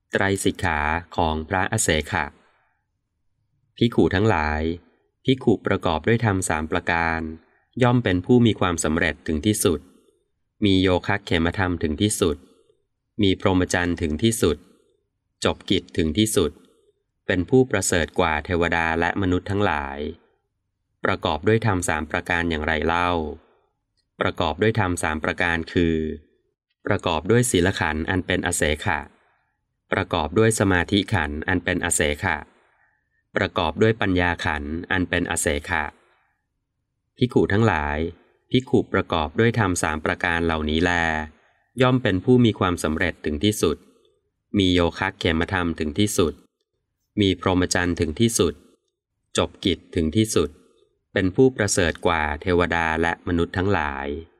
ไตรสิกขาของพระอเสขะภิกขุทั้งหลายภิกขุประกอบด้วยธรรมสามประการย่อมเป็นผู้มีความสำเร็จถึงที่สุดมีโยคะเขมธรรมถึงที่สุดมีพรหมจรรย์ถึงที่สุดจบกิจถึงที่สุดเป็นผู้ประเสริฐกว่าเทวดาและมนุษย์ทั้งหลายประกอบด้วยธรรมสามประการอย่างไรเล่าประกอบด้วยธรรมสามประการคือประกอบด้วยศีลขันธ์อันเป็นอเสขะประกอบด้วยสมาธิขันธ์อันเป็นอเสขะประกอบด้วยปัญญาขันธ์อันเป็นอเสขะภิกขุทั้งหลายภิกขุประกอบด้วยธรรมสามประการเหล่านี้แลย่อมเป็นผู้มีความสำเร็จถึงที่สุดมีโยคะเขมธรรมถึงที่สุดมีพรหมจรรย์ถึงที่สุดจบกิจถึงที่สุดเป็นผู้ประเสริฐกว่าเทวดาและมนุษย์ทั้งหลาย